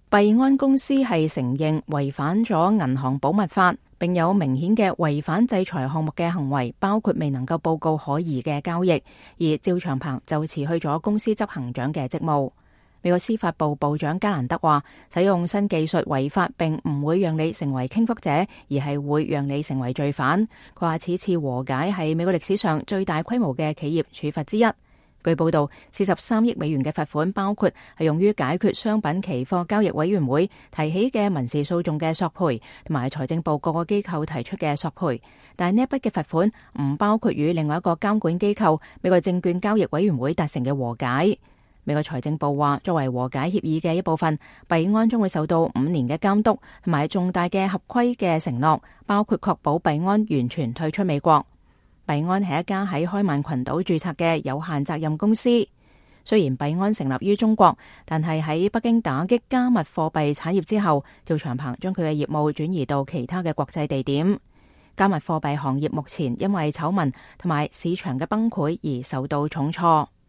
幣安公司係承認違反咗銀行保密法，並有明顯嘅違反制裁項目嘅行為，包括未能夠報告可疑嘅交易，而趙長鵬就辭去咗公司執行長嘅職務。美國司法部部長加蘭德話，使用新技術違法並唔會讓你成為傾覆者，而係會讓你成為罪犯。佢話此次和解係美國歷史上最大規模嘅企業處罰之一。據報道，43億美元嘅罰款包括係用於解決商品期貨交易委員會提起嘅民事訴訟嘅索賠，同埋財政部各個機構提出嘅索賠。但係呢一筆嘅罰款唔包括與另外一個監管機構美國證券交易委員會達成嘅和解。美國財政部話，作為和解協議嘅一部分，幣安將會受到5年嘅監督，同埋重大嘅合規嘅承諾，包括確保幣安完全退出美國。幣安係一家喺開曼群島註冊嘅有限責任公司。雖然幣安成立於中國，但係喺北京打擊加密貨幣產業之後，趙長鵬將佢嘅業務轉移到其他嘅國際地點。加密貨幣行業目前因為醜聞同埋市場嘅崩潰而受到重挫。